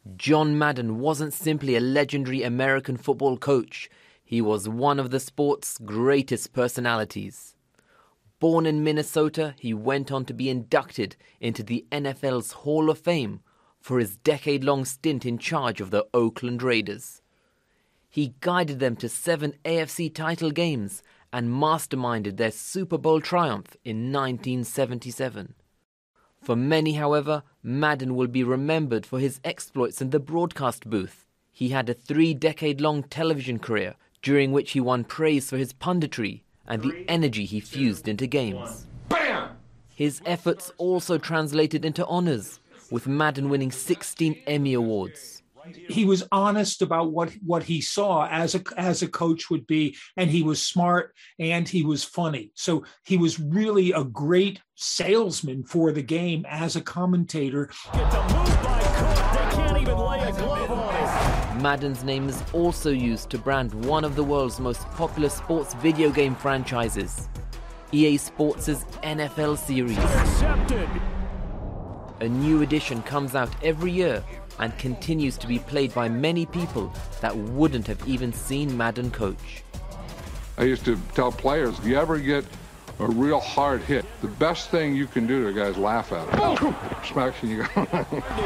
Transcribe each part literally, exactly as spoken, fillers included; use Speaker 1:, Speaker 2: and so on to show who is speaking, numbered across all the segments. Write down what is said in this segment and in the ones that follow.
Speaker 1: John Madden wasn't simply a legendary American football coach. He was one of the sport's greatest personalities. Born in Minnesota, he went on to be inducted into the N F L's Hall of Fame for his decade-long stint in charge of the Oakland Raiders. He guided them to seven A F C title games and masterminded their Super Bowl triumph in nineteen seventy-seven. For many, however, Madden will be remembered for his exploits in the broadcast booth. He had a three-decade-long television career during which he won praise for his punditry and the energy he fused into games. Bam! His efforts also translated into honors, with Madden winning sixteen Emmy Awards.
Speaker 2: He was honest about what, what he saw as a, as a coach would be, and he was smart and he was funny. So he was really a great salesman for the game as a commentator.
Speaker 3: It's a move by Cook. They can't even lay a glove on it.
Speaker 1: Madden's name is also used to brand one of the world's most popular sports video game franchises, E A Sports' N F L series.
Speaker 3: Intercepted.
Speaker 1: A new edition comes out every year and continues to be played by many people that wouldn't have even seen Madden coach.
Speaker 4: I used to tell players, if you ever get a real hard hit, the best thing you can do to a guy is laugh at it. Oh! Smacks and you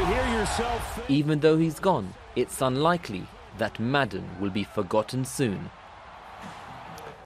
Speaker 4: go.
Speaker 1: Even though he's gone, it's unlikely that Madden will be forgotten soon.